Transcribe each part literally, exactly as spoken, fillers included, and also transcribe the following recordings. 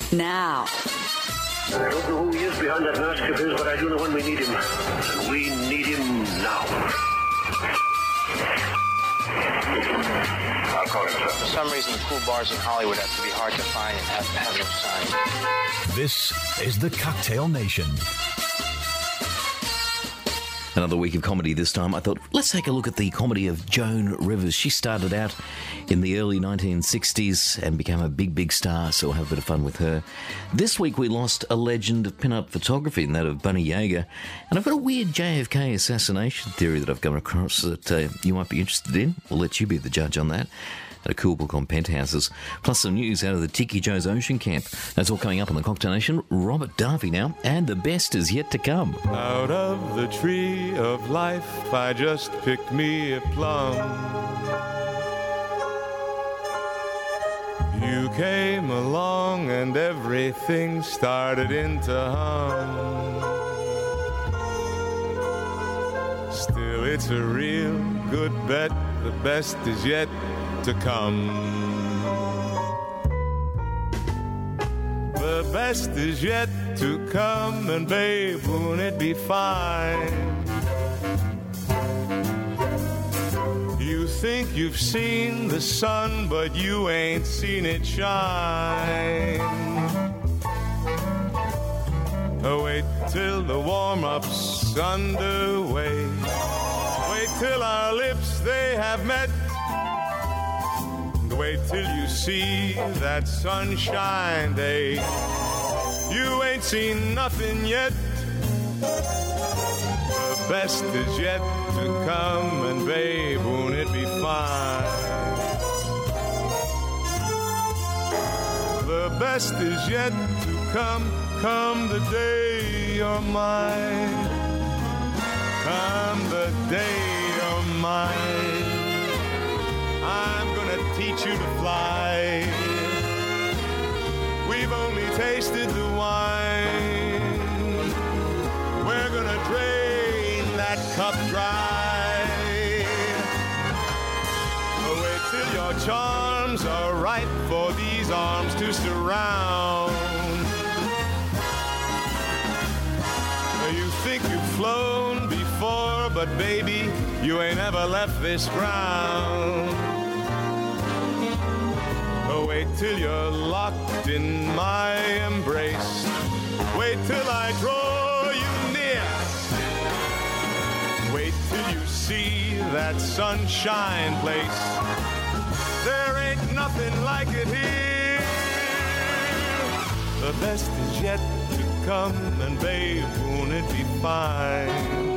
now. I don't know who he is behind that mask of his, but I do know when we need him. And we need him now. I'll call him, sir. For some reason, the cool bars in Hollywood have to be hard to find and have to have no sign. This is the Cocktail Nation. Another week of comedy this time. I thought, let's take a look at the comedy of Joan Rivers. She started out in the early nineteen sixties and became a big, big star, so we'll have a bit of fun with her. This week we lost a legend of pin-up photography, and that of Bunny Yeager. And I've got a weird J F K assassination theory that I've come across that uh, you might be interested in. We'll let you be the judge on that. And a cool book on penthouses, plus some news out of the Tiki Joe's Ocean Camp. That's all coming up on the Cocktail Nation. Robert Darby now, and the best is yet to come. Out of the tree of life, I just picked me a plum. You came along and everything started into hum. Still, it's a real good bet, the best is yet to come. The best is yet to come, and babe, won't it be fine? You think you've seen the sun, but you ain't seen it shine. Oh, wait till the warm-up's underway. Wait till our lips, they have met. Wait till you see that sunshine day. You ain't seen nothing yet. The best is yet to come, and babe, won't it be fine? The best is yet to come, come the day you're mine. Come the day you're mine. I'm gonna teach you to fly. We've only tasted the wine. We're gonna drain that cup dry. Oh, wait till your charms are ripe for these arms to surround. You think you've flown before, but baby, you ain't ever left this ground. Oh, wait till you're locked in my embrace. Wait till I draw you near. Wait till you see that sunshine place. There ain't nothing like it here. The best is yet to come, and babe, won't it be fine?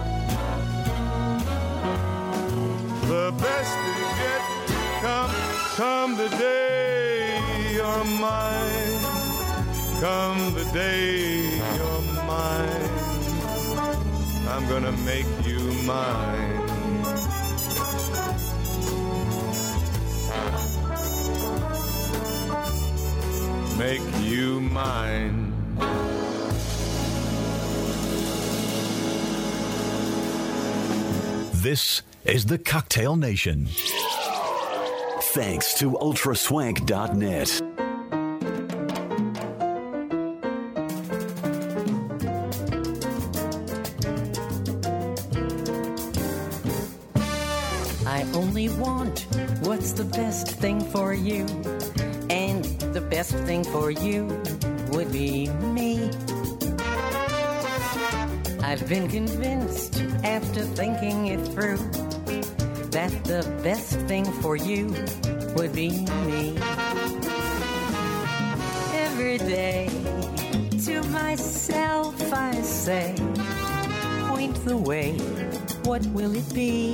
The best is yet to come. Come the day you're mine. Come the day you're mine. I'm gonna make you mine. Make you mine. This is the Cocktail Nation. Thanks to ultra swank dot net. I only want what's the best thing for you, and the best thing for you would be me. I've been convinced after thinking it through that the best thing for you would be me. Every day to myself I say, point the way, what will it be?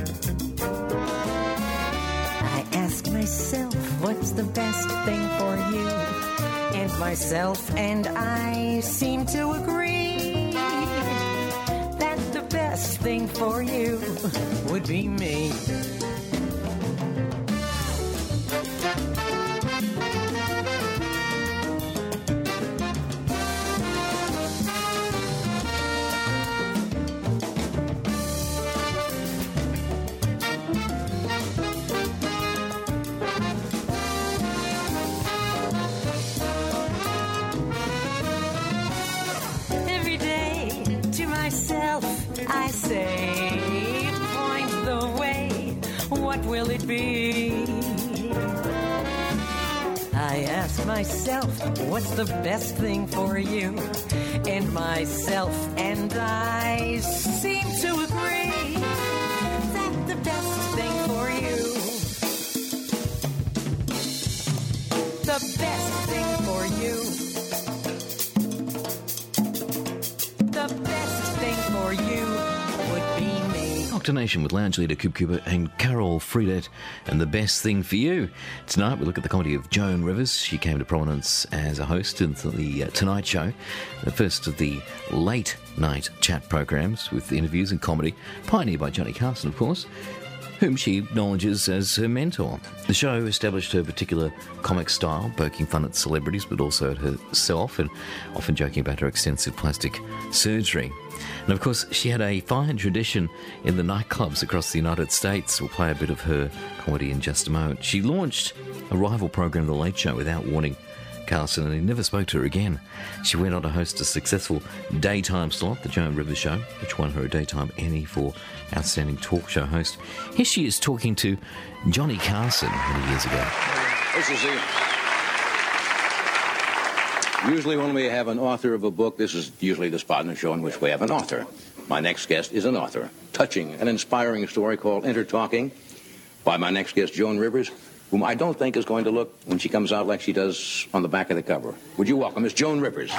I ask myself, what's the best thing for you? And myself and I seem to agree that the best thing for you would be me. will it be? I ask myself, what's the best thing for you? And myself and I seem to agree that the best thing for you, the best thing for you, the best thing for you would be me. Nation with lounge leader Coop Cooper and Carol Friedet, and the best thing for you. Tonight we look at the comedy of Joan Rivers. She came to prominence as a host in the uh, Tonight Show, the first of the late night chat programs with interviews and comedy, pioneered by Johnny Carson, of course, whom she acknowledges as her mentor. The show established her particular comic style, poking fun at celebrities but also at herself, and often joking about her extensive plastic surgery. And of course, she had a fine tradition in the nightclubs across the United States. We'll play a bit of her comedy in just a moment. She launched a rival program, The Late Show, without warning Carson, and he never spoke to her again. She went on to host a successful daytime slot, The Joan Rivers Show, which won her a Daytime Emmy for Outstanding Talk Show Host. Here she is talking to Johnny Carson many years ago. This is the... Usually when we have an author of a book, this is usually the spot in the show in which we have an author. My next guest is an author. Touching and inspiring story called Intertalking by my next guest, Joan Rivers, whom I don't think is going to look, when she comes out, like she does on the back of the cover. Would you welcome Miss Joan Rivers?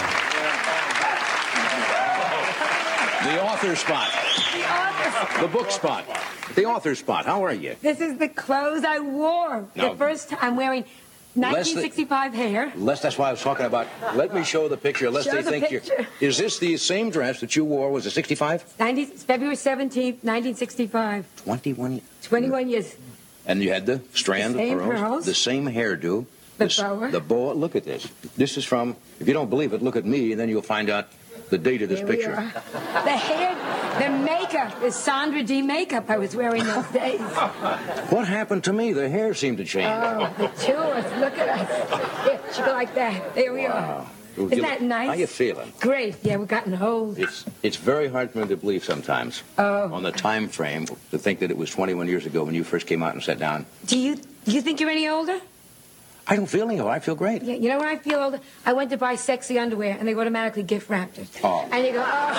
The author spot. The author spot. The book spot. The author spot. How are you? This is the clothes I wore No. the first time. I'm wearing nineteen sixty-five hair. Les, that's why I was talking about. Let me show the picture, lest Show they the think picture. you're... Is this the same dress that you wore? Was it sixty-five? ninety, February seventeenth, nineteen sixty-five. twenty-one. twenty-one years. And you had the strand The same of pearls, pearls. the same hairdo. The this- boa. The boa. Look at this. This is from, if you don't believe it, look at me, and then you'll find out the date of this Here we picture. are. The hair, the makeup is Sandra D makeup I was wearing those days. What happened to me? The hair seemed to change. Oh, the two of us. Look at us. Here, she go like that. There we are. Isn't You- that nice? How you feeling? Great. Yeah, we've gotten old. It's it's very hard for me to believe sometimes Oh. on the time frame to think that it was twenty-one years ago when you first came out and sat down. Do you do you think you're any older? I don't feel any old. I feel great. Yeah, you know when I feel older? I went to buy sexy underwear and they automatically gift wrapped it. Oh. And you go, oh.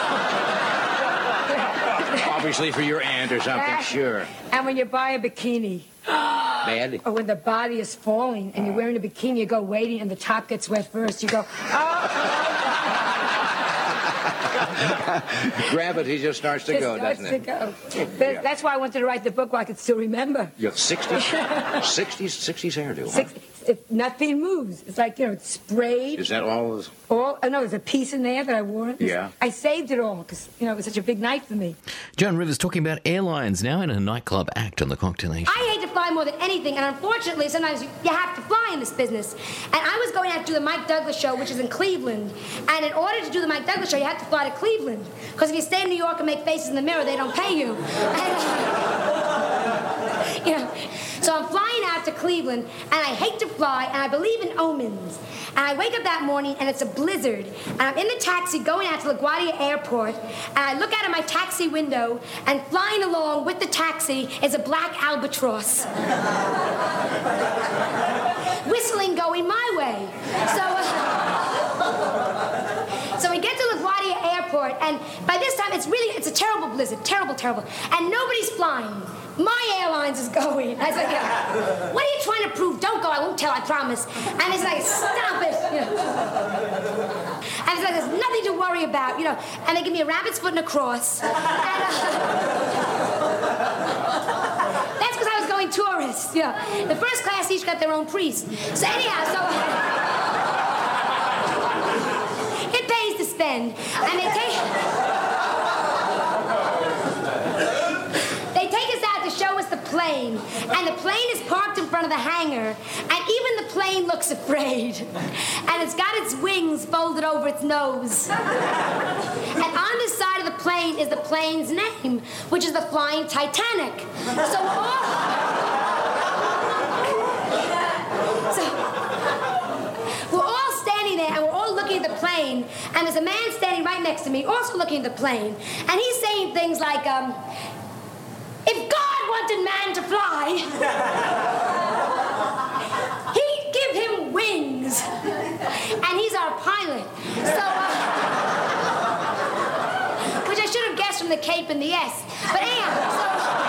Obviously for your aunt or something, sure. And when you buy a bikini, Bad. or when the body is falling and you're wearing a bikini, you go waiting and the top gets wet first, you go, oh. Gravity just starts to Just go, starts doesn't it? to go. That- That's why I wanted to write the book where I could still remember. You have sixties, sixties, sixties hairdo. Huh? Six, if nothing moves. It's like, you know, it's sprayed. Is that all? All, oh, no, there's a piece in there that I wore. Yeah. I saved it all because, you know, it was such a big night for me. Joan Rivers talking about airlines now in a nightclub act on the Cocktail Nation. I hate to fly more than anything, and unfortunately, sometimes you, you have to fly in this business. And I was going out to do the Mike Douglas show, which is in Cleveland. And in order to do the Mike Douglas show, you have to fly to Cleveland. Because if you stay in New York and make faces in the mirror, they don't pay you. And, you know, so I'm flying out to Cleveland, and I hate to fly, and I believe in omens. And I wake up that morning, and it's a blizzard. And I'm in the taxi going out to LaGuardia Airport, and I look out of my taxi window, and flying along with the taxi is a black albatross. Whistling going my way. So, uh, so we get to LaGuardia Airport, and by this time, it's really, it's a terrible blizzard, terrible, terrible. And nobody's flying. My airlines is going. I said, yeah. What are you trying to prove? Don't go. I won't tell, I promise. And it's like, stop it. You know. And it's like, there's nothing to worry about, you know. And they give me a rabbit's foot and a cross. And, uh, that's because I was going tourist, you know. The first class each got their own priest. So anyhow, so... it pays to spend. And they take... show us the plane, and the plane is parked in front of the hangar, and even the plane looks afraid, and it's got its wings folded over its nose, and on the side of the plane is the plane's name, which is the Flying Titanic. So all so we're all standing there, and we're all looking at the plane, and there's a man standing right next to me also looking at the plane, and he's saying things like, um if God wanted man to fly, he'd give him wings. And he's our pilot. So, uh, which I should have guessed from the cape and the S. But anyhow, so...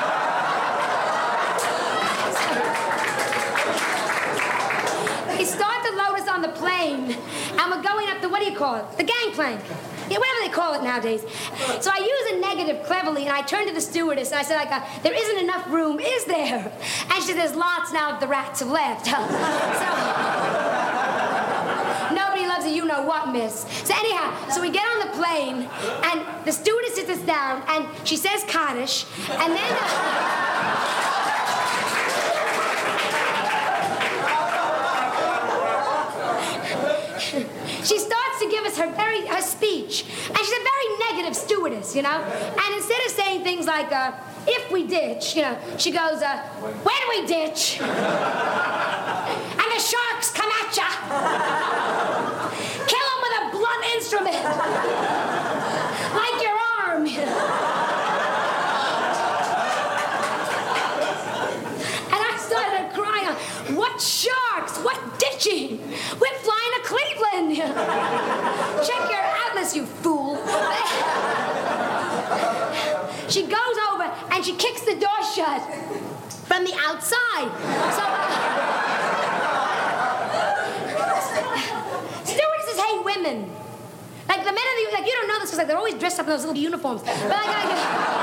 They start to load us on the plane, and we're going up the, what do you call it? The gangplank. Yeah, whatever they call it nowadays. So I use a negative cleverly, and I turned to the stewardess, and I said, like, uh, there isn't enough room, is there? And she said, there's lots now if the rats have left. So, nobody loves a you-know-what, miss. So anyhow, so we get on the plane, and the stewardess sits us down, and she says Kaddish, and then... Uh, she starts to give us her very her speech, and she's a very negative stewardess, you know. And instead of saying things like, uh, "If we ditch," you know, she goes, uh, "When we ditch, and the sharks come at ya, kill them with a blunt instrument, like your arm." And I started crying. What sharks? What ditching? We're flying to Cleveland. Check your atlas, you fool. She goes over and she kicks the door shut from the outside. So, uh, stewardesses hate women. Like the men of the, like you don't know this because like they're always dressed up in those little uniforms. But like, like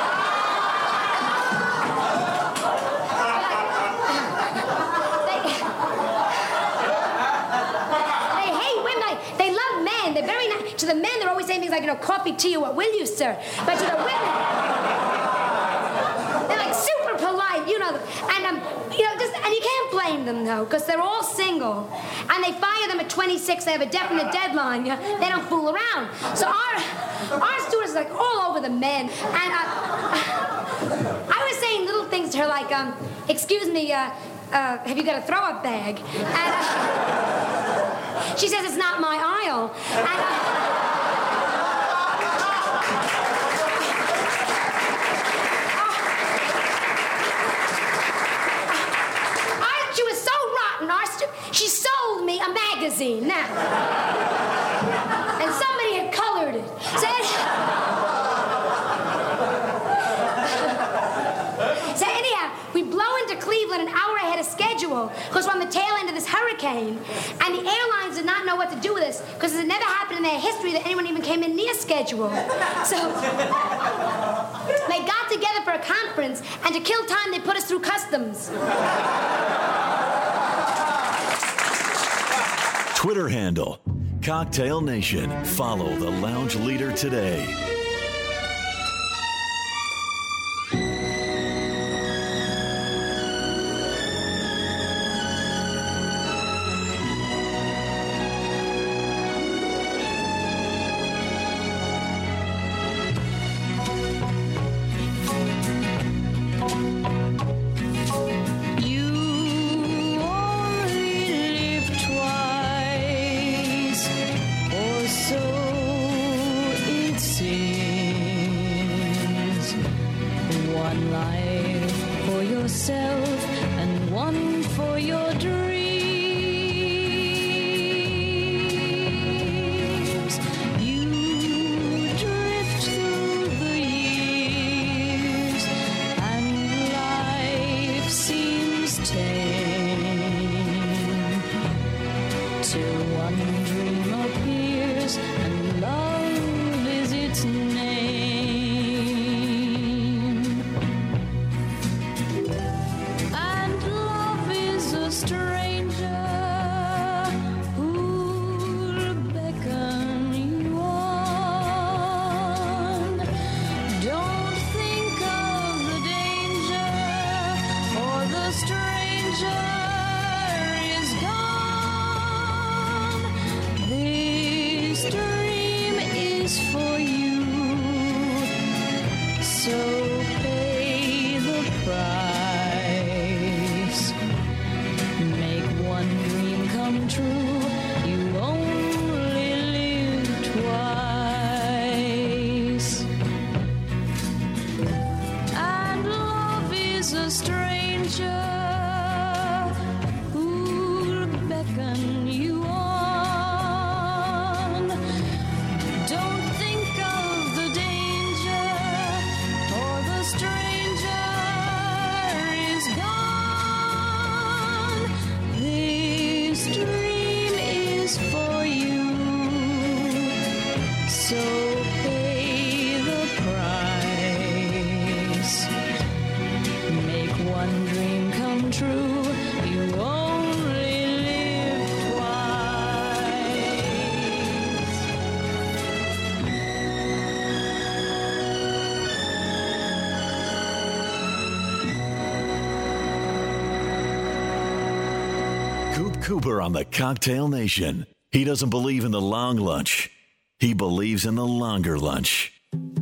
to the men, they're always saying things like, you know, coffee, tea, or what will you, sir? But to the women, they're like super polite, you know. And, um, you know, just, and you can't blame them, though, because they're all single. And they fire them at twenty-six, they have a definite deadline, you know? They don't fool around. So our, our stewardess is like all over the men. And uh, I was saying little things to her like, um, excuse me, uh, uh, have you got a throw-up bag? And, uh, she says it's not my aisle. And, uh, uh, she was so rotten. Our stu- she sold me a magazine now. And somebody had colored it. Said, so anyhow, we blow into Cleveland an hour ahead of schedule because we're on the tail end of this hurricane, and the airlines did not know what to do with us because it never happened in their history that anyone even came in near schedule. So they got together for a conference, and to kill time, they put us through customs. Twitter handle, Cocktail Nation. Follow the lounge leader today. Stranger Cooper on the Cocktail Nation. He doesn't believe in the long lunch. He believes in the longer lunch.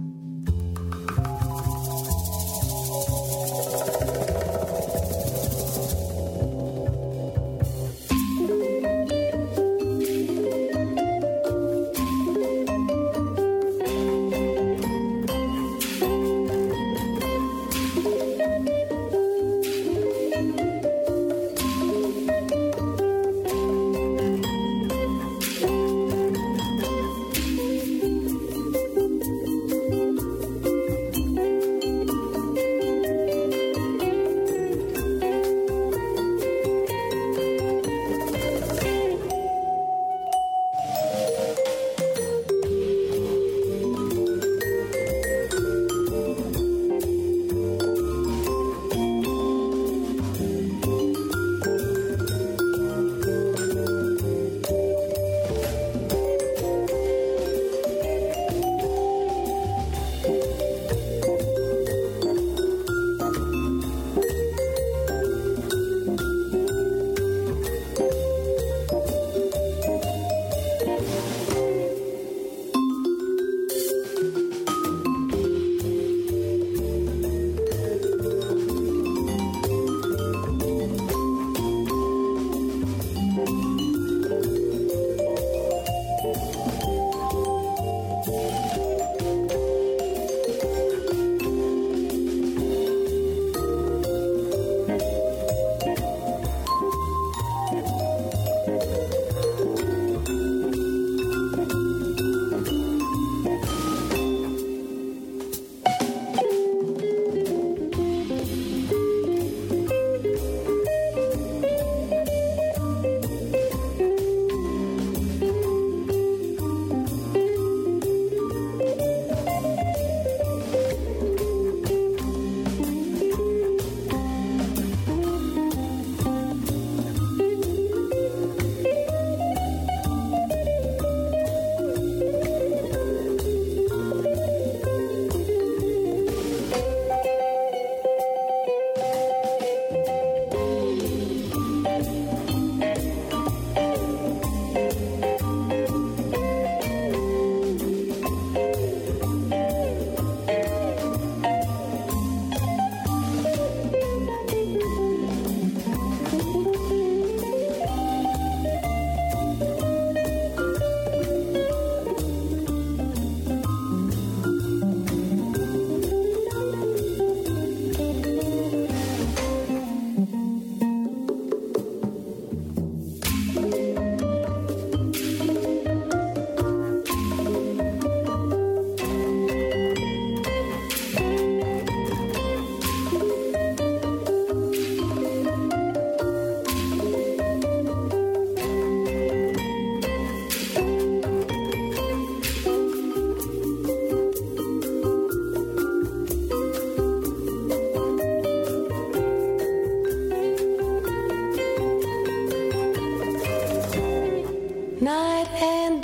Night and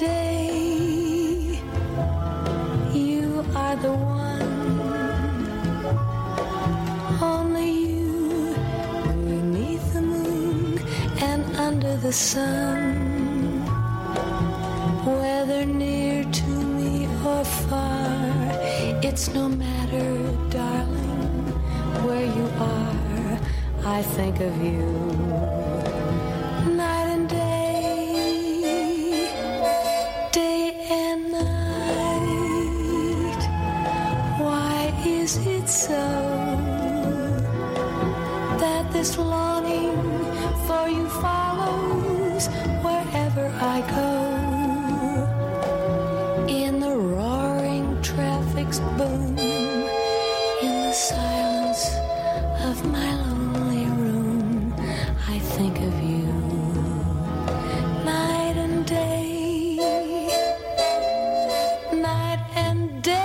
day, you are the one, only you, beneath the moon and under the sun. Whether near to me or far, it's no matter, darling, where you are, I think of you. Night and day, is it so that this longing for you follows wherever I go? In the roaring traffic's boom, in the silence of my lonely room, I think of you. Night and day, night and day.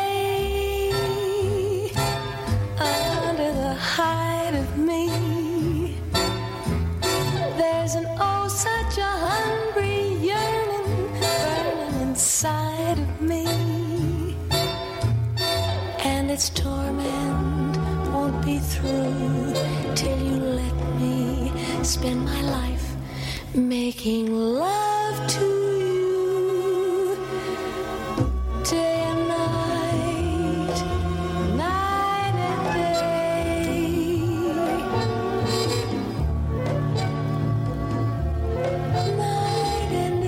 Hide of me, there's an oh such a hungry yearning burning inside of me, and its torment won't be through till you let me spend my life making love to you day and night, night and day, night and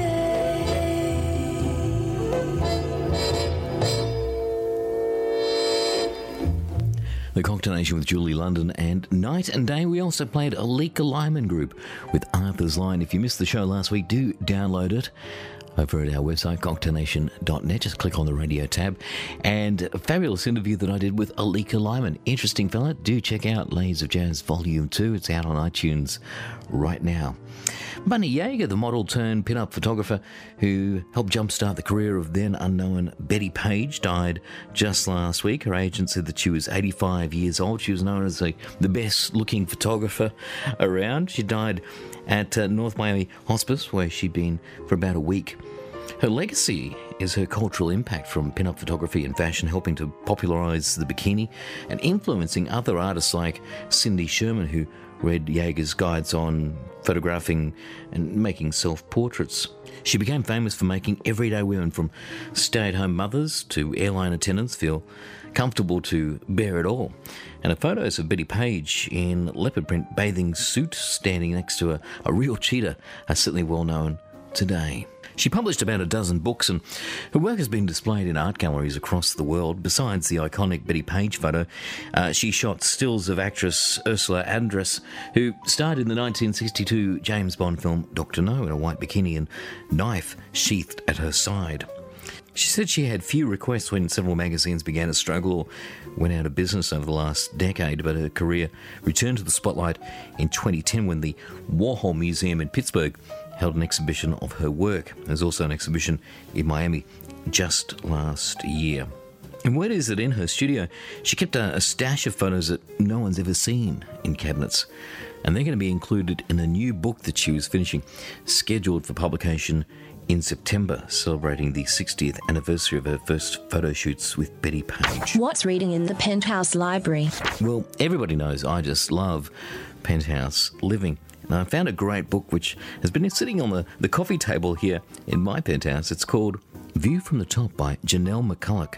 The Cocktail Nation with Julie London and Night and Day. We also played Alika Lyman Group with Arthur's Line. If you missed the show last week, do download it over at our website, cocktail nation dot net. Just click on the radio tab. And a fabulous interview that I did with Alika Lyman. Interesting fella. Do check out Layers of Jazz Volume two. It's out on iTunes right now. Bunny Yeager, the model turned pin-up photographer who helped jumpstart the career of then unknown Betty Page, died just last week. Her agent said that she was eighty-five years old. She was known as the, the best-looking photographer around. She died at uh, North Miami Hospice, where she'd been for about a week. Her legacy is her cultural impact from pin-up photography and fashion, helping to popularise the bikini and influencing other artists like Cindy Sherman, who read Yeager's guides on photographing and making self-portraits. She became famous for making everyday women, from stay-at-home mothers to airline attendants, feel comfortable to bear it all. And her photos of Betty Page in leopard print bathing suit standing next to a, a real cheetah are certainly well known today. She published about a dozen books, and her work has been displayed in art galleries across the world. Besides the iconic Betty Page photo, uh, she shot stills of actress Ursula Andress, who starred in the nineteen sixty-two James Bond film Doctor No in a white bikini and knife sheathed at her side. She said she had few requests when several magazines began to struggle or went out of business over the last decade, but her career returned to the spotlight in twenty ten when the Warhol Museum in Pittsburgh held an exhibition of her work. There's also an exhibition in Miami just last year. And word is that in her studio, she kept a, a stash of photos that no one's ever seen in cabinets. And they're going to be included in a new book that she was finishing, scheduled for publication in September, celebrating the sixtieth anniversary of her first photo shoots with Betty Page. What's reading in the Penthouse Library? Well, everybody knows I just love Penthouse Living. And I found a great book which has been sitting on the, the coffee table here in my penthouse. It's called View from the Top by Janelle McCulloch.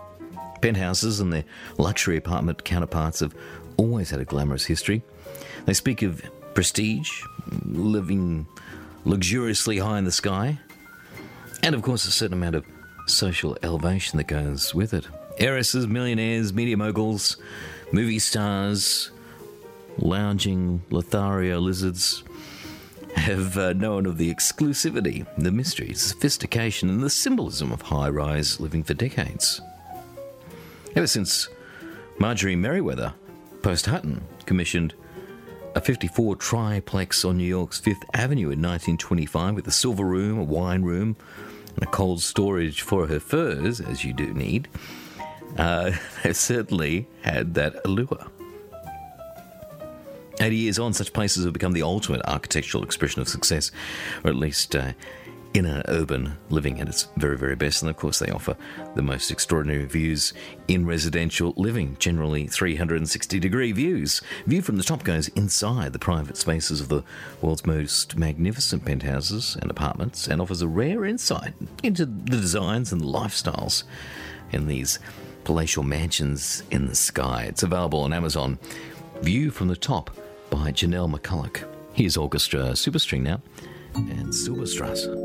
Penthouses and their luxury apartment counterparts have always had a glamorous history. They speak of prestige, living luxuriously high in the sky, and of course a certain amount of social elevation that goes with it. Heiresses, millionaires, media moguls, movie stars, lounging Lothario lizards have uh, known of the exclusivity, the mystery, sophistication, and the symbolism of high-rise living for decades. Ever since Marjorie Merriweather, Post Hutton, commissioned a fifty-four triplex on New York's Fifth Avenue in nineteen twenty-five with a silver room, a wine room, and a cold storage for her furs, as you do need, uh, they've certainly had that allure. eighty years on, such places have become the ultimate architectural expression of success, or at least uh, inner urban living at its very, very best. And of course, they offer the most extraordinary views in residential living, generally three hundred sixty degree views. View from the Top goes inside the private spaces of the world's most magnificent penthouses and apartments and offers a rare insight into the designs and the lifestyles in these palatial mansions in the sky. It's available on Amazon. View from the Top by Janelle McCulloch. Here's Orchestra Superstring now and Silberstrasse.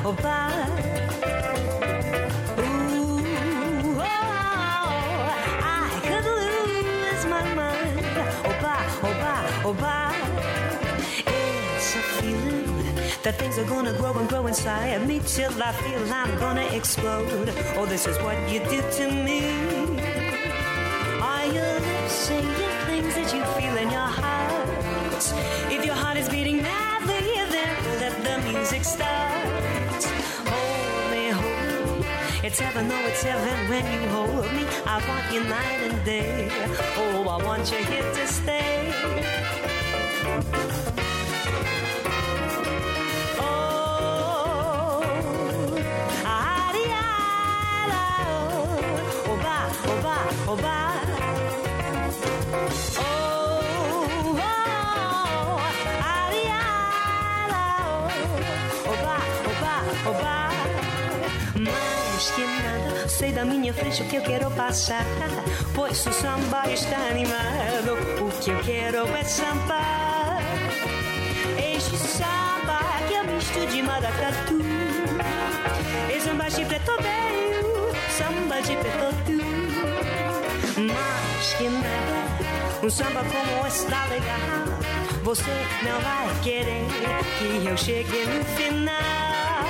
oh, bye. Ooh, oh, I could lose my mind. Oh, bye, oh, bye, oh, bye. It's a feeling that things are gonna grow and grow inside me till I feel I'm gonna explode. Oh, this is what you do to me. Are your lips saying things that you feel in your heart? If your heart is beating madly, then let the music start. Hold me, hold me. It's heaven, no, it's heaven when you hold me. I want you night and day. Oh, I want you here to stay. Oh, ah-dee-ah-la, oh, ba, oh, ba, oh, ba. Mais que nada, sei da minha frente o que eu quero passar, pois o samba está animado. O que eu quero é samba, este samba que é misto de maracatu. É samba de preto velho, samba de preto tu. Mais que nada, um samba como está legal. Você não vai querer que eu chegue no final.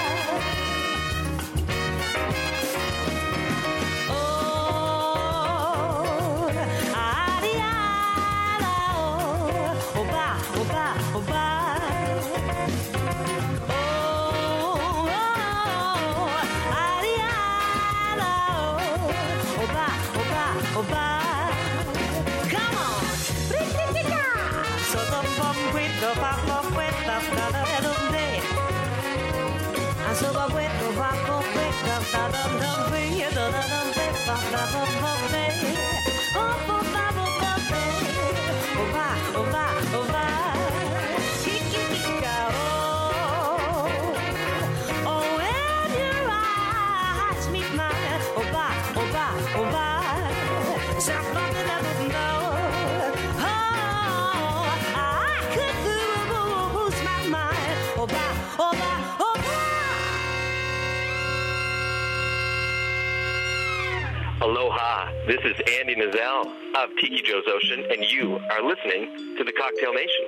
Aloha, this is Andy Nazell of Tiki Joe's Ocean, and you are listening to the Cocktail Nation.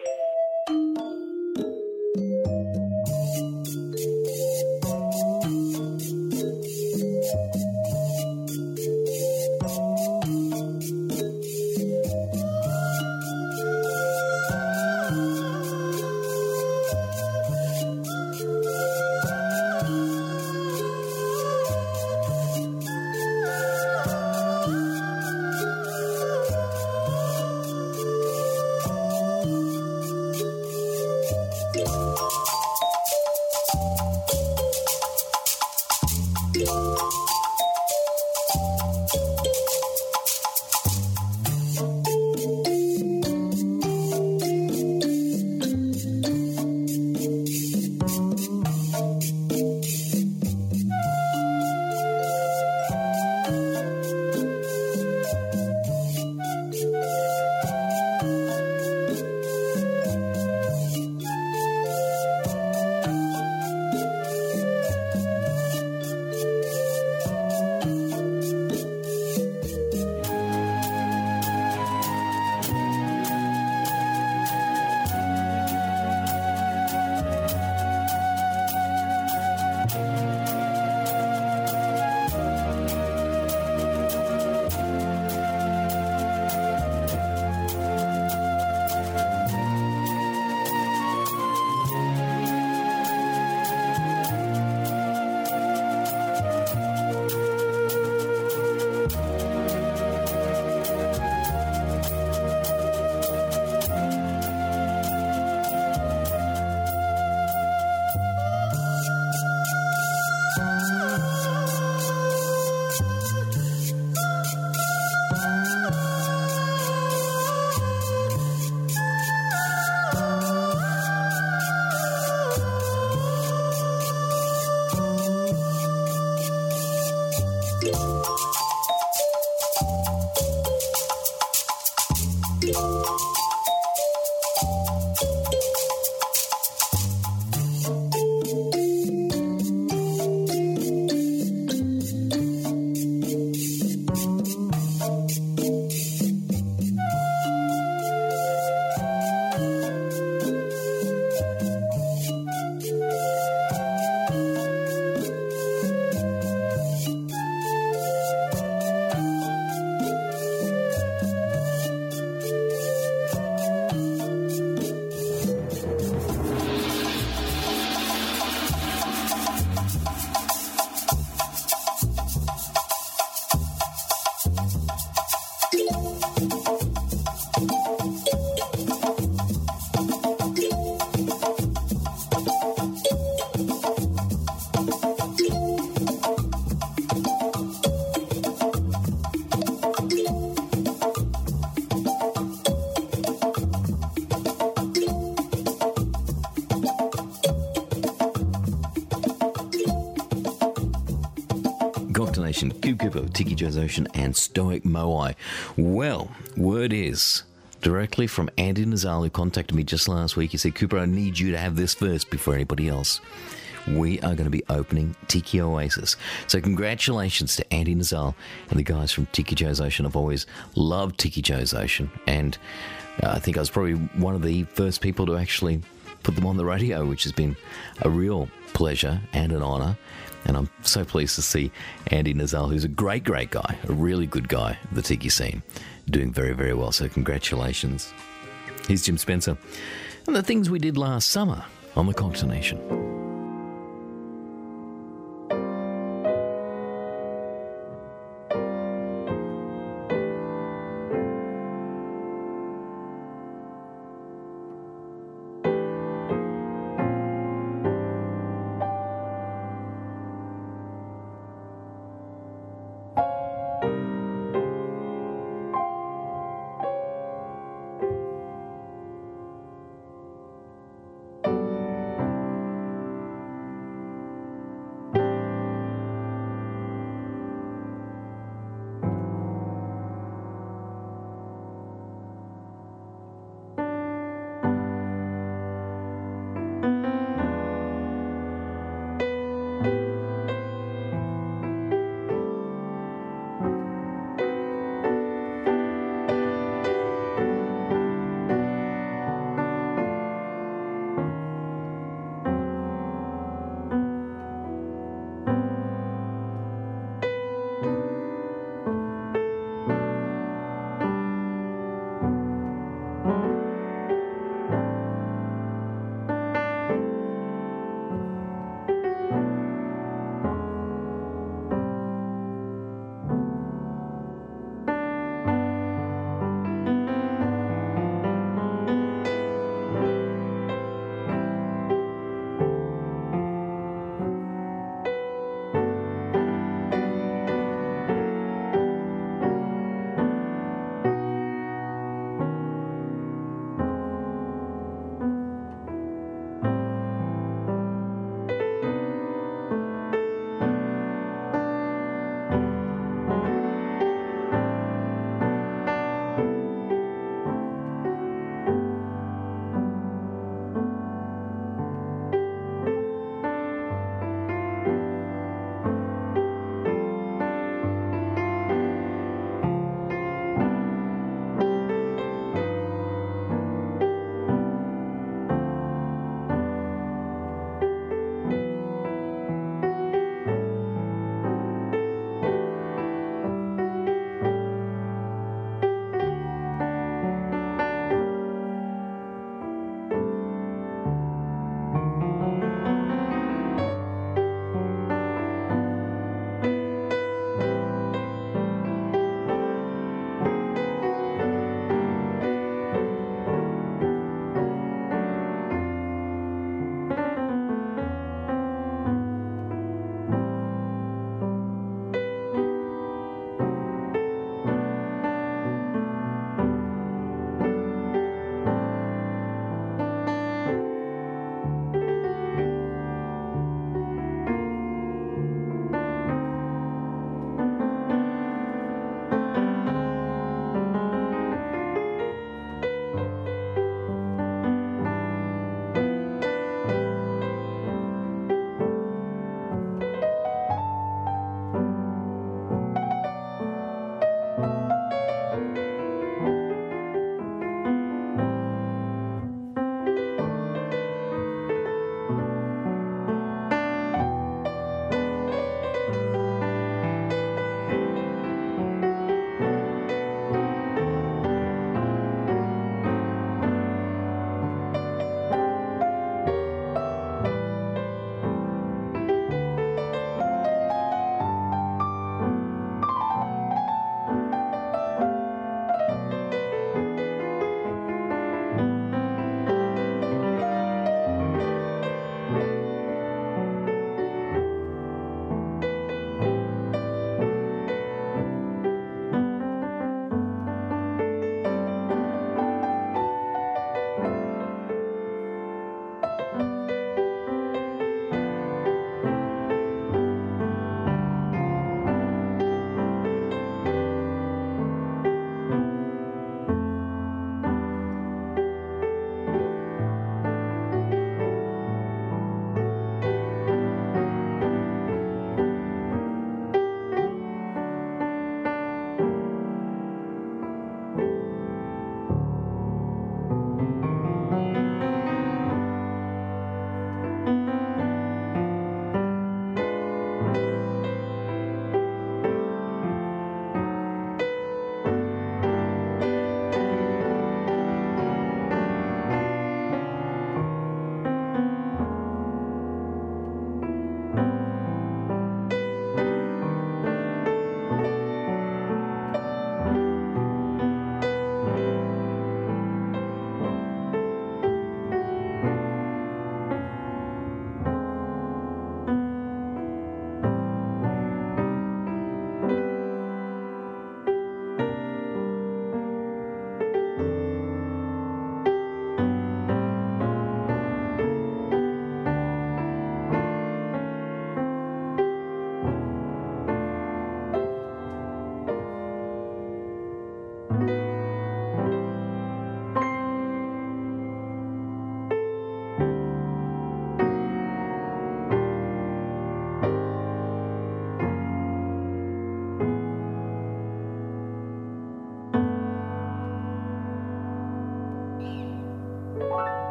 Nation, Cube Cooper, Tiki Joe's Ocean, and Stoic Moai. Well, word is, directly from Andy Nazal, who contacted me just last week, he said, Cooper, I need you to have this first before anybody else. We are going to be opening Tiki Oasis. So congratulations to Andy Nazal and the guys from Tiki Joe's Ocean. I've always loved Tiki Joe's Ocean, and uh, I think I was probably one of the first people to actually put them on the radio, which has been a real pleasure and an honour. And I'm so pleased to see Andy Nazal, who's a great, great guy, a really good guy, the Tiki scene, doing very, very well. So congratulations. Here's Jim Spencer and the things we did last summer on the Cocktail Nation.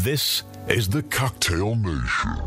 This is the Cocktail Nation.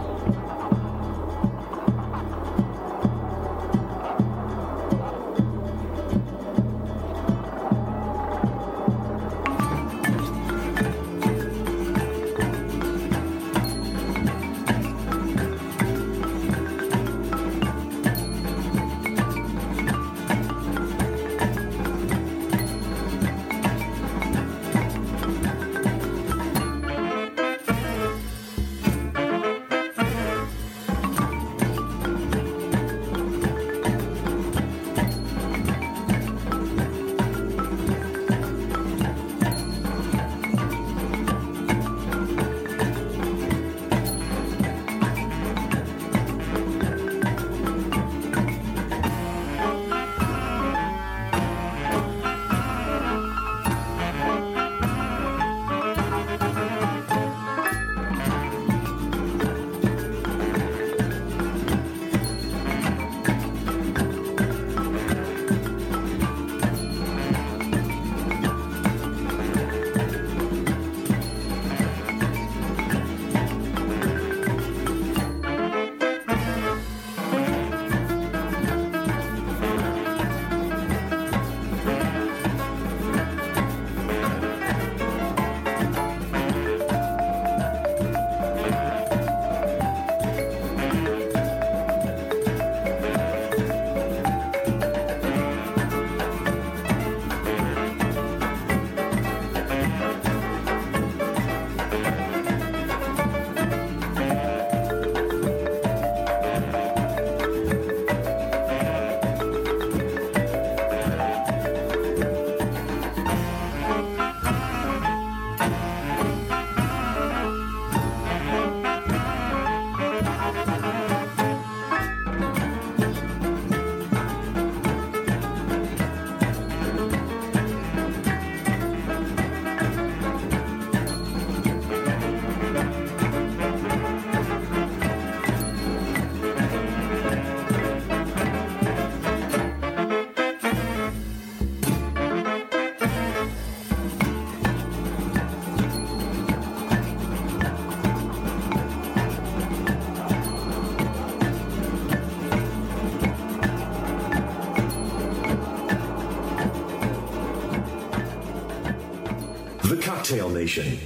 The Cocktail Nation.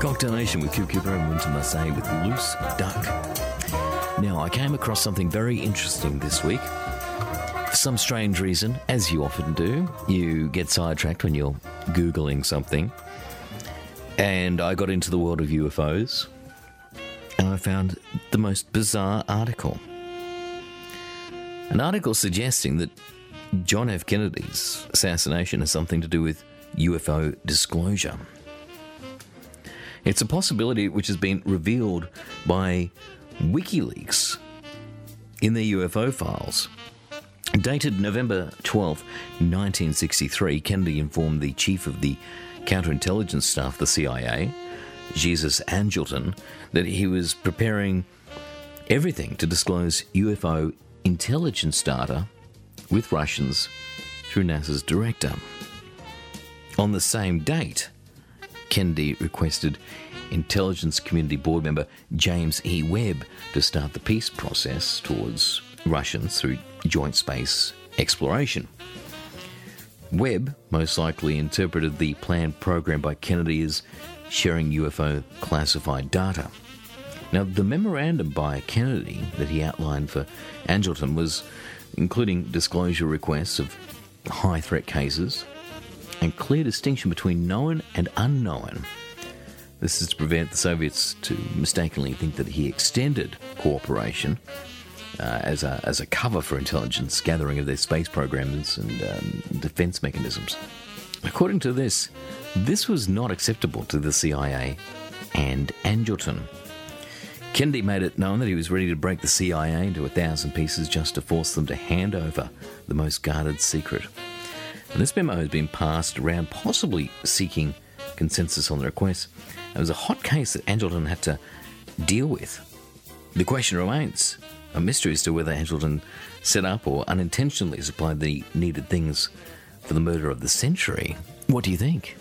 Cocktail Nation with Q Cooper and Winter Massey with Loose Duck. Now, I came across something very interesting this week. For some strange reason, as you often do, you get sidetracked when you're Googling something. And I got into the world of U F Os, and I found the most bizarre article. An article suggesting that John F. Kennedy's assassination has something to do with U F O disclosure. It's a possibility which has been revealed by WikiLeaks in their U F O files. Dated November twelfth, nineteen sixty-three, Kennedy informed the chief of the counterintelligence staff, the C I A, Jesus Angleton, that he was preparing everything to disclose U F O intelligence data with Russians through NASA's director. On the same date, Kennedy requested Intelligence Community Board member James E. Webb to start the peace process towards Russians through joint space exploration. Webb most likely interpreted the planned program by Kennedy as sharing U F O classified data. Now, the memorandum by Kennedy that he outlined for Angleton was including disclosure requests of high threat cases and clear distinction between known and unknown. This is to prevent the Soviets to mistakenly think that he extended cooperation uh, as a as a cover for intelligence gathering of their space programs and um, defense mechanisms. According to this, this was not acceptable to the C I A and Angleton. Kennedy made it known that he was ready to break the C I A into a thousand pieces just to force them to hand over the most guarded secret. And this memo has been passed around, possibly seeking consensus on the request. It was a hot case that Angleton had to deal with. The question remains a mystery as to whether Angleton set up or unintentionally supplied the needed things for the murder of the century. What do you think?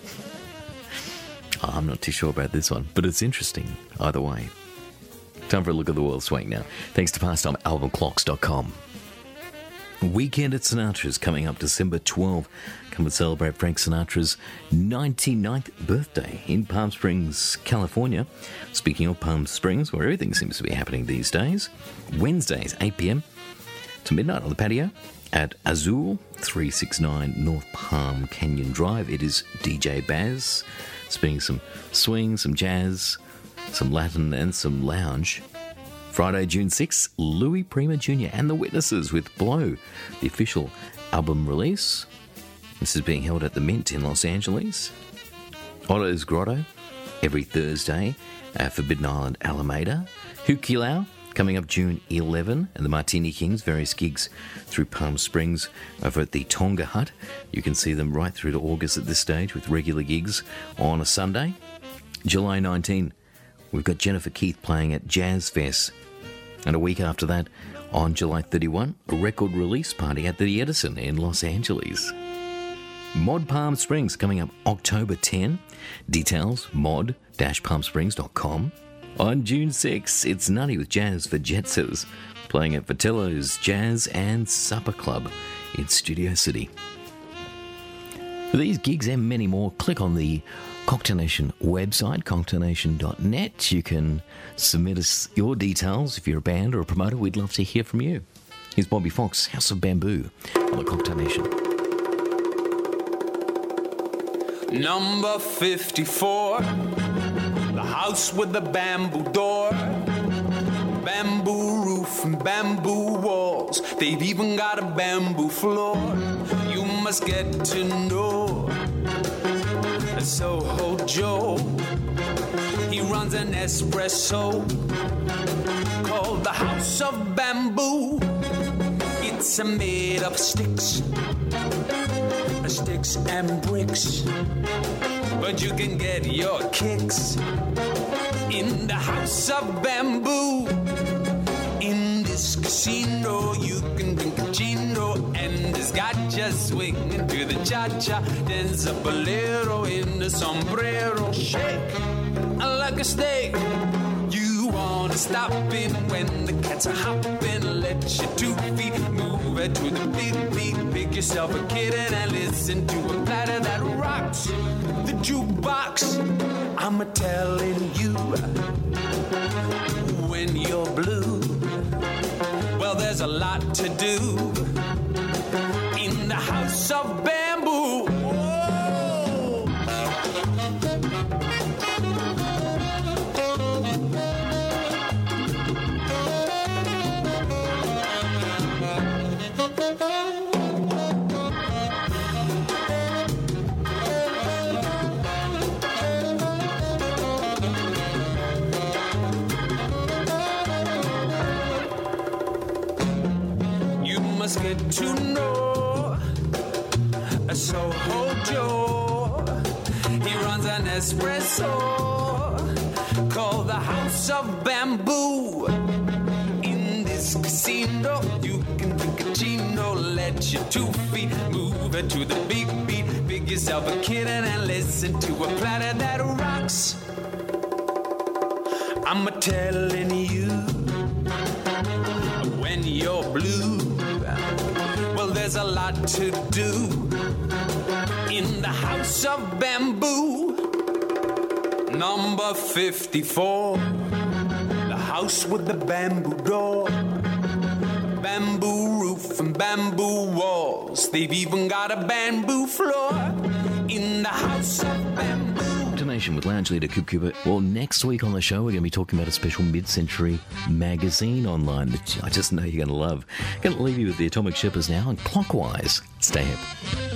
Oh, I'm not too sure about this one, but it's interesting either way. Time for a look at the world swing now. Thanks to pastime album clocks dot com. Weekend at Sinatra's coming up December twelfth. Come and celebrate Frank Sinatra's ninety-ninth birthday in Palm Springs, California. Speaking of Palm Springs, where everything seems to be happening these days, Wednesdays, eight p.m. to midnight on the patio at Azul, three sixty-nine North Palm Canyon Drive. It is D J Baz, spinning some swing, some jazz, some Latin and some lounge. Friday, June sixth, Louis Prima Junior and the Witnesses with Blow, the official album release. This is being held at the Mint in Los Angeles. Otto's Grotto, every Thursday, uh, Forbidden Island, Alameda. Hukilau, coming up June eleventh, and the Martini Kings, various gigs through Palm Springs over at the Tonga Hut. You can see them right through to August at this stage with regular gigs on a Sunday. July nineteenth, we've got Jennifer Keith playing at Jazz Fest. And a week after that, on July thirty-first, a record release party at the Edison in Los Angeles. Mod Palm Springs coming up October tenth. Details, mod dash palm springs dot com. On June sixth, it's Nutty with Jazz for Jetsers, playing at Vitello's Jazz and Supper Club in Studio City. For these gigs and many more, click on the Cocktail Nation website, cocktail nation dot net. You can submit us your details. If you're a band or a promoter, we'd love to hear from you. Here's Bobby Fox, House of Bamboo, on the Cocktail Nation. Number fifty-four, the house with the bamboo door, bamboo roof and bamboo walls. They've even got a bamboo floor. You must get to know Soho Joe. He runs an espresso called the House of Bamboo. It's a made of sticks, sticks and bricks, but you can get your kicks in the House of Bamboo. In this casino you can drink a chino and it's got you swinging to the cha-cha. There's a bolero in the sombrero, shake like a steak. You wanna stop it when the cats are hopping. Let your two feet move it to the beat beat. Pick yourself a kitten and listen to a platter that rocks the jukebox. I'm a telling you, when you're blue, well, there's a lot to do in the house of bamboo. Whoa. Must get to know a Soho Joe. He runs an espresso called the House of Bamboo. In this casino, you can drink a chino, let your two feet move it to the big beat. Pick yourself a kitten and listen to a platter that rocks. I'm a telling you, when you're blue, well, there's a lot to do in the house of bamboo. Number fifty-four, the house with the bamboo door, bamboo roof and bamboo walls. They've even got a bamboo floor in the house of bamboo. Nation with lounge leader Coop Cooper. Well, next week on the show, we're going to be talking about a special mid-century magazine online that I just know you're going to love. Going to leave you with the Atomic Shippers now and Clockwise. Stay happy.